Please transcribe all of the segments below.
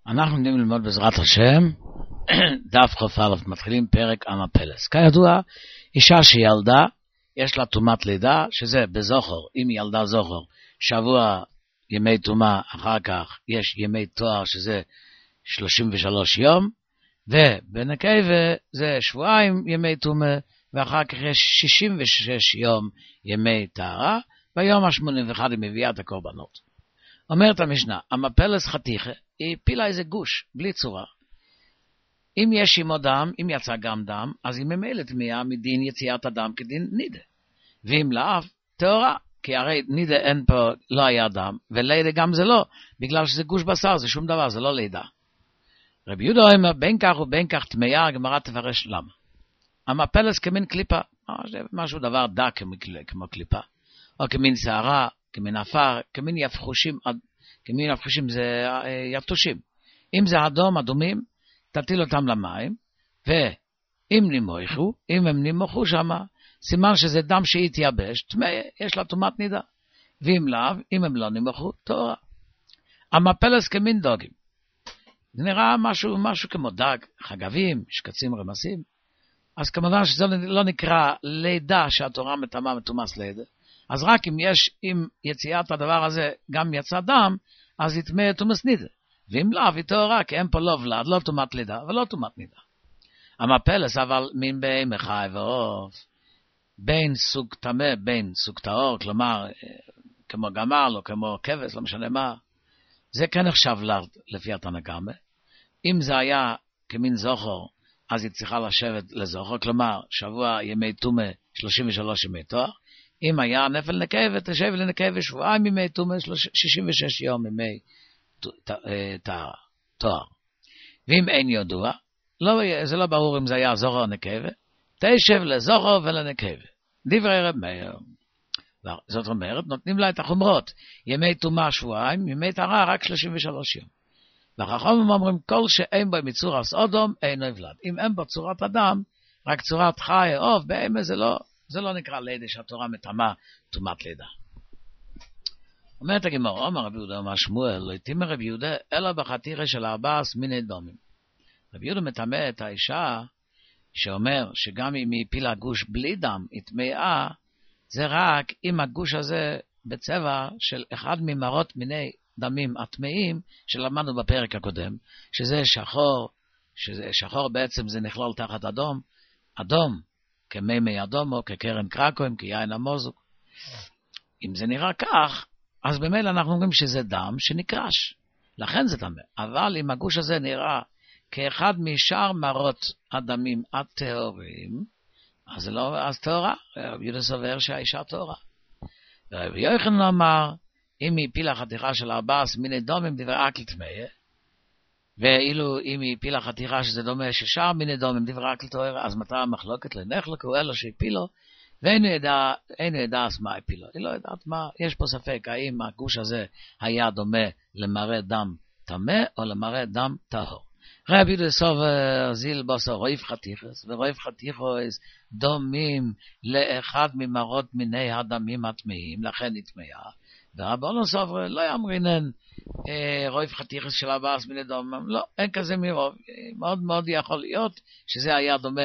אנחנו נדים ללמוד בעזרת השם, דף כ"א, מתחילים פרק עם הפלס. כידוע, אישה שילדה, יש לה תומת לידה, שזה בזוכר, אם היא ילדה זוכר, שבוע ימי תומה, אחר כך יש ימי תואר, שזה 33 יום, ובנקבה זה שבועיים ימי תומה, ואחר כך יש 66 יום ימי טהרה, ביום ה-81 היא מביאה את הקורבנות. אומרת המשנה, המפלס חתיכה, היא פילה איזה גוש, בלי צורה. אם יש עמו דם, אם יצא גם דם, אז היא ממילא טמאה מדין יציאת הדם כדין נידה. ואם לאו, טהורה, כי הרי נידה אין פה, לא היה דם, ולידה גם זה לא, בגלל שזה גוש בשר, זה שום דבר, זה לא לידה. רבי יהודה אומר, בין כך ובין כך טמאה, הגמרא תפרש למה. המפלס כמין קליפה, משהו דבר דק כמו קליפה, או כמין שערה, כמין עפר, כמין יפחושים זה יתושים. אם זה אדומים, תטיל אותם למים, ואם נמוכו, אם הם נמוכו שמה, סימן שזה דם שהתייבש, טמאה, יש לה תומת נידה. ואם לאו, אם הם לא נמוכו, טהורה. המפלס כמין דוגים. זה נראה משהו כמו דג, חגבים, שקצים, רמסים. אז כמובן שזה לא נקרא לידה שהתורה מטמאה מתומס לידה. אז רק אם יציאת הדבר הזה גם יצא דם, אז יטמא תומס נידה. ואם לאו היא טהורה, כי אין פה לא ולד, לא תומת לידה, ולא תומת נידה. המפלס אבל מן בין מחי ועוף, בין סוג טמא, בין סוג טהור, כלומר, כמו גמל או כמו כבש, לא משנה מה, זה כן נחשב לפי התנא קמא. אם זה היה כמין זוכר, אז היא צריכה לשבת לזוכר, כלומר, שבוע ימי תומה, 33 ימי תואר. אם היה נפל נקבה, תשב לנקבה שבועיים ימי תומה, 66 יום ימי תואר. ואם אין ידוע, זה לא ברור אם זה היה זוכר או נקבה, תשב לזוכר ולנקבה. דברי רב מאיר. זאת אומרת, נותנים לה את החומרות. ימי תומה שבועיים, ימי טהרה רק 33 יום. והחכמים אומרים, כל שאין בו מצורת אדום, אין נבלד. אם אין בו צורת אדם, רק צורת חי, עוף, בהמה זה לא נקרא לידה שהתורה מטמאה תומת לידה. אומרת הגמרא, אמר רבי יהודה, אמר שמואל, לא יטמא רבי יהודה, אלא בחתיכה של 4 מיני דומים. רבי יהודה מטמא את האישה, שאומר שגם אם היא הפילה גוש בלי דם, היא טמאה, זה רק אם הגוש הזה בצבע של אחד ממראות מיני דמים הטמאים שלמדנו בפרק הקודם, שזה שחור בעצם זה נכלל תחת אדום, כמימי אדום או כקרן קרקוים, כיין המוזוק. אם זה נראה כך, אז במילא אנחנו אומרים שזה דם שנקרש, לכן זה טמא. אבל אם הגוש הזה נראה כאחד משאר מראות הדמים הטהורים, אז טהורה. רבי יהודה סובר שהאישה טהורה. ורבי יוחנן אמר, אם היא הפילה חתיכה של 4 מיני דומים, דברי אקל טמאה, ואילו אם היא הפילה חתיכה שזה דומה ששאר מיני דומים, דברי אקל טהורה, אז מתי המחלוקת לנחלקו, אלו שהפילו, ואין ידע אז מה הפילו. היא לא יודעת מה, יש פה ספק, האם הגוש הזה היה דומה למראה דם טמא, או למראה דם טהור. רבי יהודה סובר זיל בוסר רויף חתיכס, ורויף חתיכס דומים לאחד ממראות מיני הדמים הטמאים, לכן היא טמאה. ורבנו סובר לא יאמרינן רויף חתיכס של 4 מיני דומים, לא, אין כזה מרוב. מאוד מאוד יכול להיות שזה היה דומה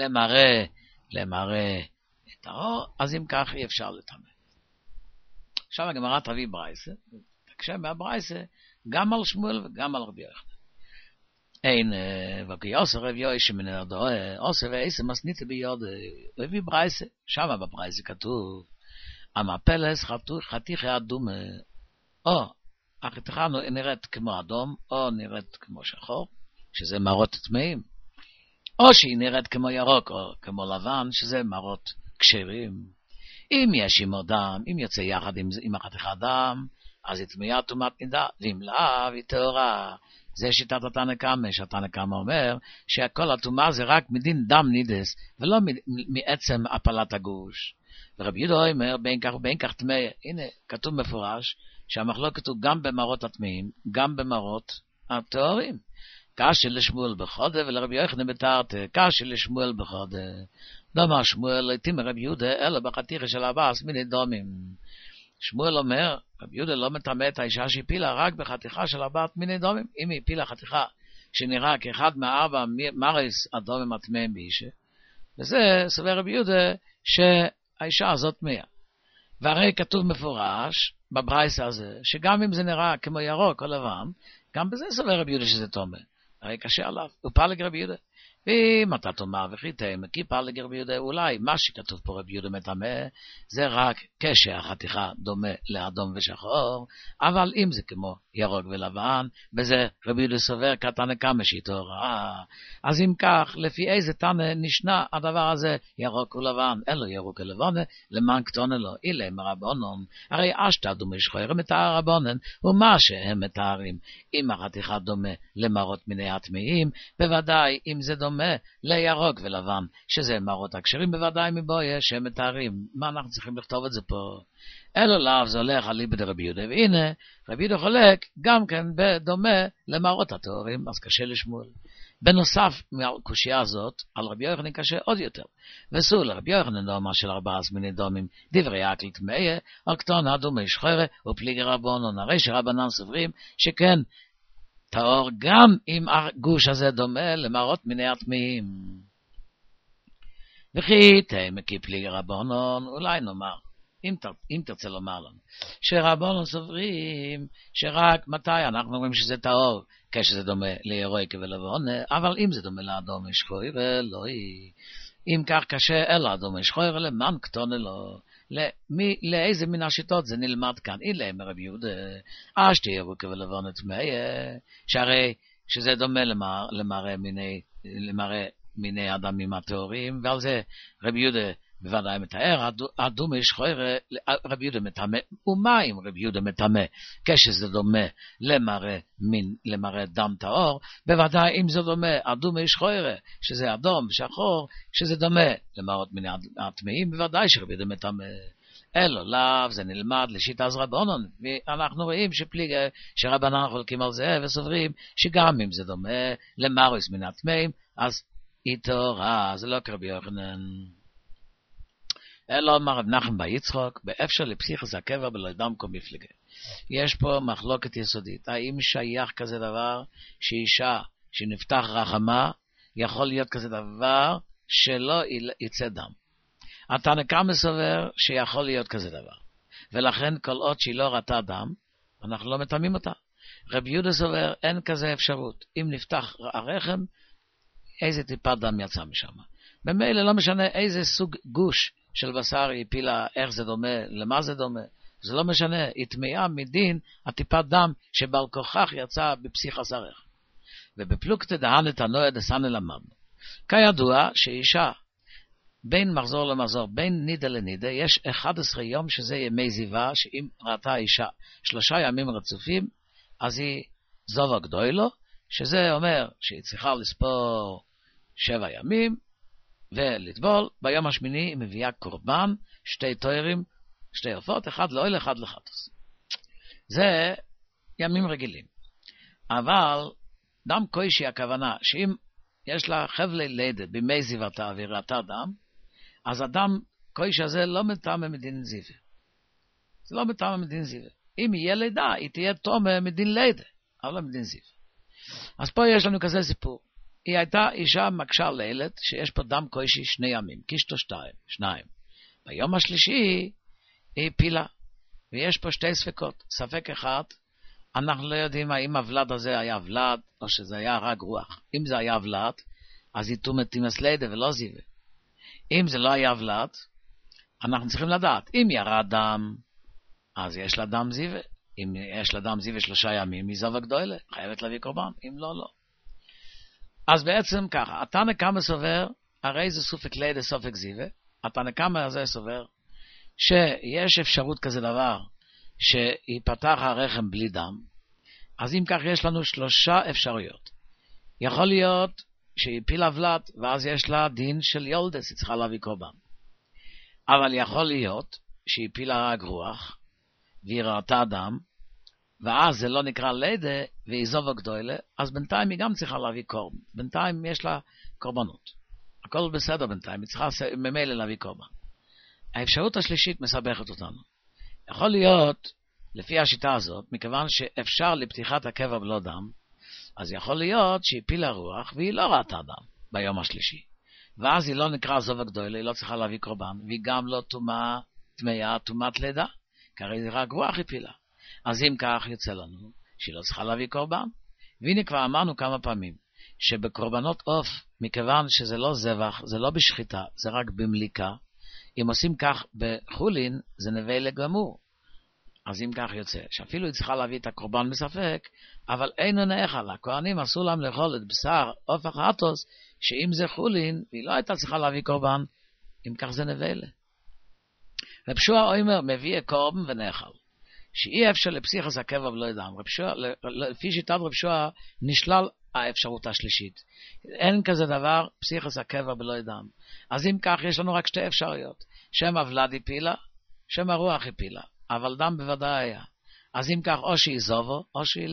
למראה טהור, אז אם כך אי אפשר לטמא. עכשיו הגמרא תביא ברייסה, תקשה מהברייסה גם על שמואל וגם על רבי יוחנן. אין וכי עושה רב יוישה מן הדועה, עושה ועשה מסניתה ביוד, רבי ברייסה, שם בברייסה כתוב, המפלס חתיכה אדומה, או החתיכה נראית כמו אדום, או נראית כמו שחור, שזה מראות טמאים, או שהיא נראית כמו ירוק, או כמו לבן, שזה מראות כשרים. אם יש עמו דם, אם יוצא יחד עם החתיכה דם, אז היא טמאה תומת נידה, ואם לאו היא טהורה. זה שיטת התנא קמא, שהתנא קמא אומר שכל הטומאה זה רק מדין דם נידס, ולא מעצם הפלת הגוש. ורבי יהודה אומר בין כך ובין כך טמא. הנה כתוב מפורש שהמחלוקת הוא גם במראות הטמאים, גם במראות הטהורים. קשי לשמואל בחודה ולרבי יוחנן בתרתא, קשי לשמואל בחודה. דאמר שמואל, לא יטמא רבי יהודה אלא בחתיכה של 4 מיני דומים. שמואל אומר, רבי יהודה לא מטמא את האישה שהפילה רק בחתיכה של 4 מיני דומים. אם היא הפילה חתיכה שנראה כאחד מהארבע מרס הדומים הטמאים באישה, וזה סובר רבי יהודה שהאישה הזאת טמאה. והרי כתוב מפורש בברייתא הזה, שגם אם זה נראה כמו ירוק או לבן, גם בזה סובר רבי יהודה שזה טומא. הרי קשה עליו, הוא פלג רבי יהודה. ואם אתה תאמר וכי תאמר כי פלג רבי יהודה, אולי מה שכתוב פה רבי יהודה מטמא זה רק כשהחתיכה דומה לאדום ושחור, אבל אם זה כמו ירוק ולבן, בזה רבי יהודה סובר כתנא קמא שאיתו רעה. אז אם כך, לפי איזה תנא נשנה הדבר הזה ירוק ולבן? אין לו ירוק ולבן, למען קטונה לו, אילי מרבונון. הרי אשתא דומה שחור מתאר רבונן, ומה שהם מתארים. אם החתיכה דומה למרות מיני הטמאים, בוודאי אם זה דומה לירוק ולבן, שזה מרות הכשרים, בוודאי מבויה שהם מתארים. מה אנחנו צריכים לכתוב את זה פה? אלו לאו זה הולך על ליבד רבי יהודה, והנה רבי יהודה חולק גם כן בדומה למרות הטהורים, אז קשה לשמואל. בנוסף מהקושייה הזאת, על רבי יוחנן קשה עוד יותר. וסול רבי יוחנן דומה של 4 מיני דומים, דברי אקל טמאה, או קטונה דומה שחורה, ופליגי רבונון. הרי שרבנן סוברים שכן טהור גם אם הגוש הזה דומה למרות מיני הטמאים. וכי תאמר כי פליגי רבונון, אולי נאמר, אם תרצה לומר לנו, שרבונון סוברים שרק מתי אנחנו רואים שזה טהור, כשזה דומה לירוק ולבן, אבל אם זה דומה לאדום שחור ולא היא. אם כך קשה אלא אדום שחור למען קטונה לו. לאיזה מן השיטות זה נלמד כאן? אילה מרבי יהודה, אשתי ירוק ולבן טמאה, שהרי שזה דומה למראה מיני אדמים הטהורים, ועל זה רבי יהודה בוודאי מתאר, אדום שחור רבי יהודה מטמא, ומה אם רבי יהודה מטמא כשזה דומה למראה דם טהור? בוודאי אם זה דומה אדום שחור שזה אדום שחור, שזה דומה למראות מיני הטמאים, בוודאי שרבי יהודה מטמא. אלו לאו זה נלמד לשיטת רבונון, ואנחנו רואים שרבנן חולקים על זה וסוברים שגם אם זה דומה למרוס מן הטמאים, אז איתו רע, זה לא כרבי יוחנן. אלא אמר רב נחמן בר יצחק, באפשר לפסיכוס הקבר בלעדם כל מפלגה. יש פה מחלוקת יסודית, האם שייך כזה דבר שאישה שנפתח רחמה, יכול להיות כזה דבר שלא יצא דם. התנא קמא סובר שיכול להיות כזה דבר, ולכן כל עוד שהיא לא ראתה דם, אנחנו לא מטמאים אותה. רבי יהודה סובר אין כזה אפשרות, אם נפתח הרחם, איזה טיפת דם יצא משם. במילא לא משנה איזה סוג גוש של בשר היא פילה, איך זה דומה, למה זה דומה, זה לא משנה, היא טמאה מדין הטיפת דם שבעל כוכך יצא בפסיכוס הרחם. ובפלוגתא דהנא תנועה דסנא למדנו, כידוע שאישה בין מחזור למחזור, בין נידה לנידה, יש 11 יום שזה ימי זיווה, שאם ראתה אישה 3 ימים רצופים, אז היא זובה גדולו, שזה אומר שהיא צריכה לספור 7 ימים, ולטבול. ביום השמיני היא מביאה קורבן, 2 תוירים, 2 עופות, 1 לאוהל, 1 לחטוס. זה ימים רגילים. אבל דם קוישי הכוונה, שאם יש לה חבלי לידה בימי זיוותה וראתה דם, אז הדם קוישי הזה לא מטמא מדין זיווה. זה לא מטמא מדין זיווה. אם יהיה לידה, היא תהיה טומא מדין לידה, אבל לא מדין זיווה. אז פה יש לנו כזה סיפור. היא הייתה אישה מקשה לילד, שיש פה דם קוישי 2 ימים, קישתו 2. ביום השלישי היא פילה, ויש פה 2 ספקות. ספק אחד, אנחנו לא יודעים האם הוולד הזה היה ולד, או שזה היה רק רוח. אם זה היה ולד, אז היא תומתימס לידה ולא זיווה. אם זה לא היה ולד, אנחנו צריכים לדעת. אם ירד דם, אז יש לה דם זיווה. אם יש לה דם זיווה 3 ימים, היא זובה גדולה, חייבת להביא קורבן. אם לא, לא. אז בעצם ככה, התנא קמא סובר, הרי זה סופק לידה סופק זיווה, התנא קמא הזה סובר, שיש אפשרות כזה דבר, שיפתח הרחם בלי דם, אז אם כך יש לנו 3 אפשרויות. יכול להיות שהיא פילה ולד, ואז יש לה דין של יולדס, היא צריכה להביא קורבן. אבל יכול להיות שהיא פילה רק רוח, והיא ראתה דם, ואז זה לא נקרא לידה, והיא זובה גדולה, אז בינתיים היא גם צריכה להביא קורבן. בינתיים יש לה קורבנות. הכל בסדר בינתיים, היא צריכה ממילא להביא קורבן. האפשרות השלישית מסבכת אותנו. יכול להיות, לפי השיטה הזאת, מכיוון שאפשר לפתיחת הקבר בלא דם, אז יכול להיות שהיא הפילה רוח והיא לא ראתה דם ביום השלישי. ואז היא לא נקרא זוב גדולה, היא לא צריכה להביא קורבן, והיא גם לא טומאה טמאה, טומאת לידה, כי הרי זה רק רוח הפילה. אז אם כך יוצא לנו שהיא לא צריכה להביא קורבן. והנה כבר אמרנו כמה פעמים, שבקורבנות עוף, מכיוון שזה לא זבח, זה לא בשחיטה, זה רק במליקה, אם עושים כך בחולין, זה נבלה גמור. אז אם כך יוצא, שאפילו היא צריכה להביא את הקורבן בספק, אבל אין נאכל לה. הכהנים אסור להם לאכול את בשר עוף החטוס, שאם זה חולין, והיא לא הייתה צריכה להביא קורבן, אם כך זה נבלה. רב שועה אומר, מביא קורבן ונאכל. שאי אפשר לפסיכוס הקבע ולא ידם. לפי שיטת רב שועה, נשלל האפשרות השלישית. אין כזה דבר, פסיכוס הקבע ולא ידם. אז אם כך, יש לנו רק שתי אפשרויות. שם הוולד הפילה, שם הרוח הפילה. אבל דם בוודאי היה. אז אם כך, או שהיא זובו,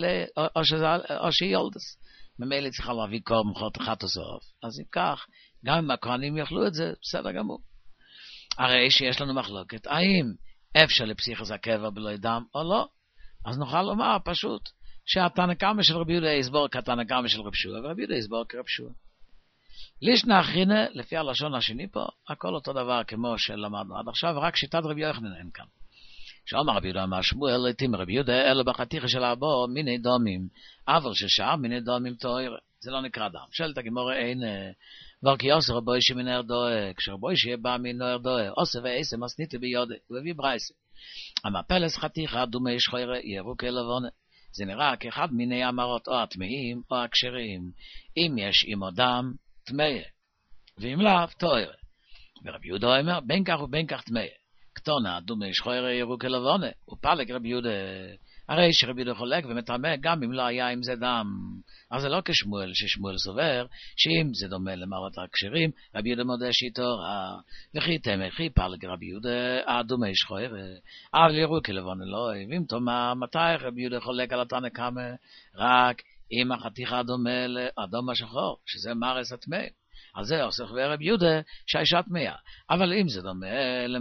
או שהיא יולדס. ממילא צריכה להביא קורבן חטוס עוף. אז אם כך, גם אם הכהנים יאכלו את זה, בסדר גמור. הרי שיש לנו מחלוקת, האם אפשר לפסיכוס הקבע בלא דם או לא? אז נוכל לומר פשוט, שהתנא קמא של רבי יהודה יסבור כתנא קמא של רב שועה, ורבי יהודה יסבור כרב שועה. לישנא אחרינא, לפי הלשון השני פה, הכל אותו דבר כמו שלמדנו עד עכשיו, רק שיטת רבי יוחנן אין כאן. שאומר רבי יהודה אמר שמואל, התאים רבי יהודה, אלו בחתיכה של אבו מיני דומים, אבל ששאר מיני דומים תואר, זה לא נקרא דם. שואלת הגמרא אין, ורקי עושה רבוי שמנהר דואה, כשרבוי שיהיה בא מנהר דואה, עושה ועשה מסניתי ביודה, הוא הביא ברייסה. המפלס חתיכה דומי שחוירה ירוק לבונה. זה נראה כאחד מיני המרות או הטמאים או הכשרים. אם יש עמו דם, טמאה, ואם לאו, תואר. ורבי יהודה אומר, בין כך ובין כך טמאה. קטונה, דומי שחוירה ירוק לבונה, ופלג רבי יהודה. הרי שרבי יהודה חולק ומטמא גם אם לא היה עם זה דם. אז זה לא כשמואל, ששמואל סובר, שאם זה דומה למרות הכשרים, רבי יהודה מודה שיתו, וכי תמכי פלג רבי יהודה, דומי שחויר, אבל ירוק לבון אלוהי, ואם תאמר, מתי רבי יהודה חולק על התנא קמא? רק אם החתיכה דומה לאדום השחור, שזה מרס הטמא. על זה עושה רבי יהודה שהאישה טמאה. אבל אם זה דומה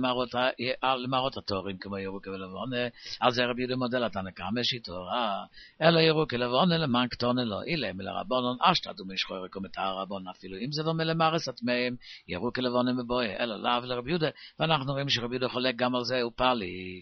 למראות התורים כמו ירוק ולבון, על זה רבי יהודה מודה לתנא קמא שיתו, אלא ירוק ולבון למען קטונה לא, אילה מלרבונון אשתא דומי שחויר כמתאר רבון, אפילו אם זה דומה למרס הטמאים, ירוק ולבון מבואה, אלא לאו לרבי יהודה, ואנחנו רואים שרבי יהודה חולק גם על זה, הוא פליג.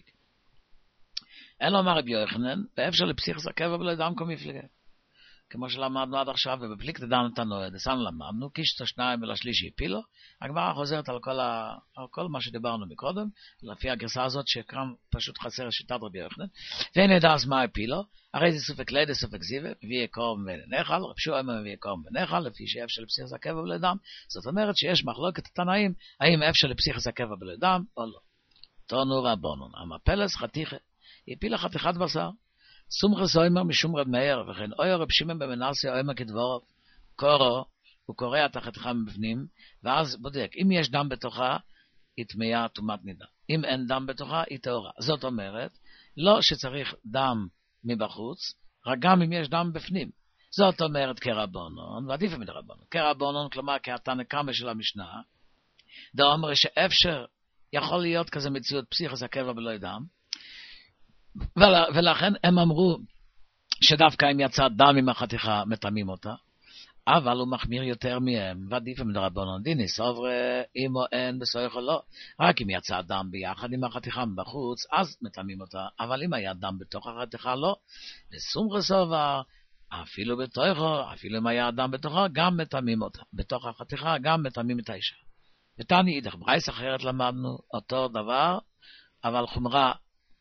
אלא אמר רבי יוחנן, ואפשר לפסיכוס הקבע בלא דם כמפלגה. כמו שלמדנו עד עכשיו, ובפליקתא דן תנועה, דסן למדנו, קישתא שניים ולשלישי פילו, הגמרא חוזרת על כל מה שדיברנו מקודם, לפי הגרסה הזאת שכאן פשוט חסר שיטת רבי יוחנן, ואין ידע אז מה הפילו, הרי זה סופק לידה, סופק זיווה, מביא קורבן ונאכל, רב שועה מביא קורבן ונאכל, לפי שאפשר לפסיכוס הקבע בלא דם, זאת אומרת שיש מחלוקת התנאים, האם אפשר לפסיכוס הקבע בלא דם או לא. תנו רבונון, המפלס חתיכה, הפילה חתיכת בשר, סומכס אוימר משום רב מאיר, וכן אוי רב שמעון בן מנסיה אוימר כדבוריו, קורו, הוא קורע את החתיכה מבפנים, ואז בודק, אם יש דם בתוכה, היא טמאה טומאת נידה. אם אין דם בתוכה, היא טהורה. זאת אומרת, לא שצריך דם מבחוץ, רק גם אם יש דם בפנים. זאת אומרת כרבונון, ועדיף מדרבונון. כרבונון, כלומר כהתנא קמא של המשנה, דאמר שאפשר יכול להיות כזה מציאות פסיכוס הקבע בלא דם, ולכן הם אמרו שדווקא אם יצא דם עם החתיכה מטמאים אותה, אבל הוא מחמיר יותר מהם, ועדיף מדרבנן דיני סוברי, אם או אין בסויך או לא, רק אם יצא דם ביחד עם החתיכה מבחוץ, אז מטמאים אותה, אבל אם היה דם בתוך החתיכה לא, לסומרי סובר, אפילו בתוכו, אפילו אם היה דם בתוכו, גם מטמאים אותה, בתוך החתיכה גם מטמאים את האישה. ותני אידך ברייס אחרת למדנו אותו דבר, אבל חומרה,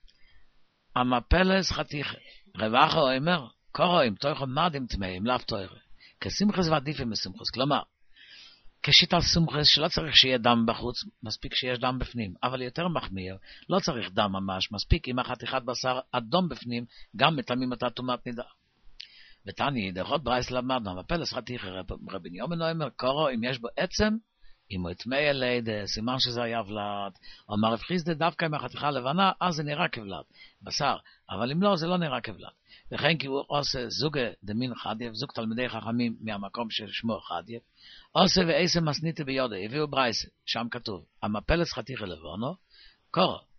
המפלס חתיכה, רווחו אומר, קורו אם תוכו מדים טמאים, לאו תוירה. כסמכס ועדיפים מסמכס, כלומר, כשיטה סמכס שלא צריך שיהיה דם בחוץ, מספיק שיש דם בפנים, אבל יותר מחמיר, לא צריך דם ממש, מספיק עם החתיכת בשר אדום בפנים, גם מטמאים אותה טומאת נידה. ותני, דחות ברייס למדנו, המפלס חתיכה, רבי יוחנן אומר, קורו אם יש בו עצם, אם הוא יטמא לידה, סימן שזה היה ולד, או מרב חיסדה דווקא עם החתיכה הלבנה, אז זה נראה כבלד, בשר, אבל אם לא, זה לא נראה כבלד. וכן כי הוא עושה זוגה דמין חדייב, זוג תלמידי חכמים מהמקום ששמו חדייב, עושה ועשה מסניתי ביודה, הביאו ברייסה, שם כתוב, המפלס חתיכה לבונו, קורו,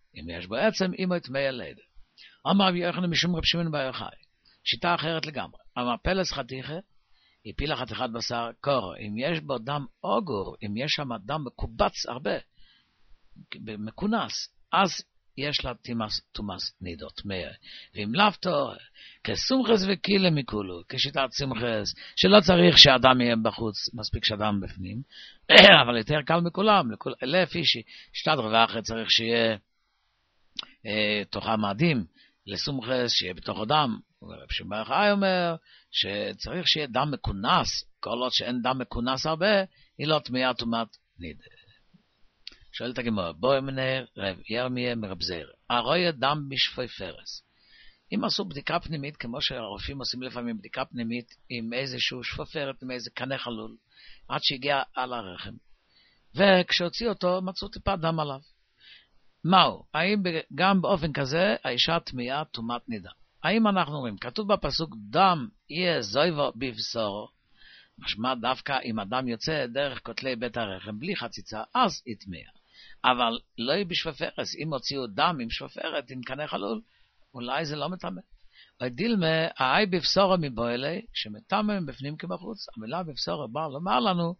אם יש בו עצם, אם הוא טמא לידה. אמר רבי יוחנן משום רבי שמעון בר יוחאי, שיטה אחרת לגמרי. אמר פלס חתיכה, הפילה חתיכת בשר קורו, אם יש בו דם אוגור, אם יש שם דם מקובץ הרבה, מקונס, אז יש לה תומס נידות מאה. ואם לאו תור, כסומכס וקילה מכולו, כשיטת סומכס, שלא צריך שאדם יהיה בחוץ, מספיק שאדם בפנים, אבל יותר קל מכולם, לפי ששתת רווחה צריך שיהיה תוכה מאדים, לסומכס שיהיה בתוך הדם. רב שמעון בר יוחאי אומר שצריך שיהיה דם מכונס, כל עוד שאין דם מכונס הרבה, היא לא טמאה טומאת נידה. שואלת הגמרא, בואי מנה רב ירמיה מרב זעיר, הרואה דם בשפופרת. אם עשו בדיקה פנימית, כמו שהרופאים עושים לפעמים בדיקה פנימית, עם איזשהו שפופרת, עם איזה קנה חלול, עד שהגיע על הרחם. וכשהוציא אותו, מצאו טיפה דם עליו. מהו? האם גם באופן כזה, האישה טמאה טומאת נידה? האם אנחנו אומרים, כתוב בפסוק, דם יהיה זויבו בבשורו, משמע דווקא אם אדם יוצא דרך כותלי בית הרחם, בלי חציצה, אז היא טמאה. אבל לא היא בשפופרת, אם הוציאו דם עם שפופרת, עם קנה חלול, אולי זה לא מטמא. ודילמה, האי בבשורו מבועלי, שמטמא מבפנים כבחוץ. המילה בבשורו באה לומר לנו,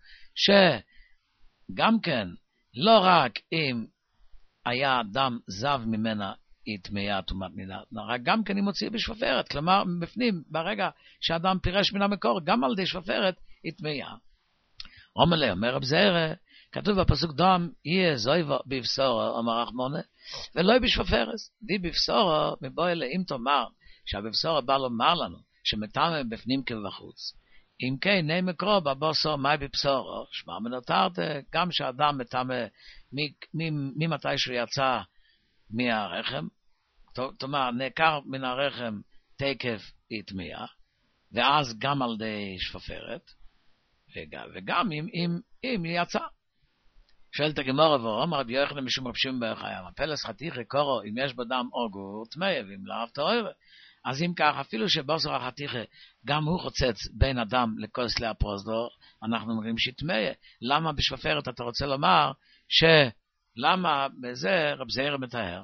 שגם כן, לא רק אם היה דם זב ממנה, היא טמאה טומאת נידה, רק גם כן היא מוציאה בשפופרת, כלומר בפנים, ברגע שאדם פירש מן המקור, גם על די שפופרת, היא טמאה. אומר רב זעיר, כתוב בפסוק דם יהיה זויבו בבשורו, אמר רחמונה, ולא בשפופרת. די בבשורו מבועלה, אם תאמר שהבבשורו בא לומר לנו שמטמא בפנים כבחוץ, אם כן נאמר מקרו בבוסו מאי בבשורו, שמע מנותרת גם שאדם מטמא ממתי שהוא יצא מהרחם, כלומר נעקר מן הרחם תקף היא טמאה, ואז גם על די שפופרת, וגם אם היא יצאה. שואלת הגמרא ואומר רבי יוחנן משום רבי שמעון בר יוחאי, פלס חתיכה קורו, אם יש בו דם אוגור טמאה, ואם לאו טהור. אז אם כך, אפילו שבוסר החתיכה גם הוא חוצץ בין הדם לכוס להפרוזדור, אנחנו אומרים שטמאה. למה בשפופרת אתה רוצה לומר למה בזה רב זעיר מתאר?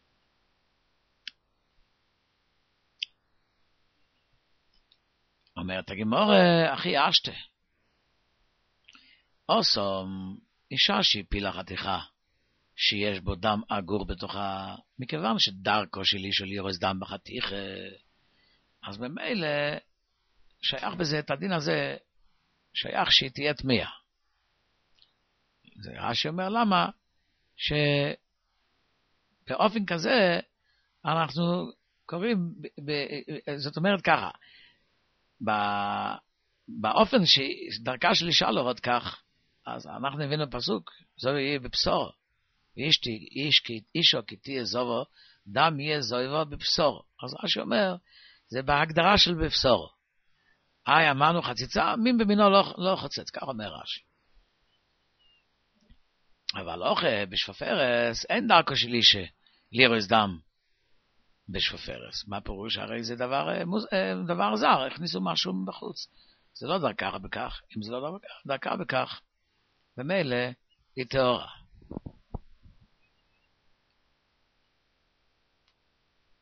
אומרת הגמרא, אחי אשתה, אוסום אישה שהפילה חתיכה שיש בו דם אגור בתוכה, מכיוון שדרכו של איש לירוז דם בחתיכה, אז במילא שייך בזה, את הדין הזה שייך שהיא תהיה טמאה. זה רש"י אומר למה? שבאופן כזה אנחנו קוראים, זאת אומרת ככה, באופן שדרכה של אישה לא עוד כך, אז אנחנו נבין בפסוק, זו יהיה בבשורו. אישו כי תהיה זובו, דם יהיה זובו בבשורו. אז רש"י אומר, זה בהגדרה של בבשורו. אמרנו חציצה, מין במינו לא חוצץ, כך אומר רש"י. אבל אוכל בשפופרת, אין דרכו של אישה לירוז דם בשפופרת. מה פירוש? הרי זה דבר זר, הכניסו משהו מבחוץ. זה לא דרכה בכך, אם זה לא דרכה בכך, במילא היא טהורה.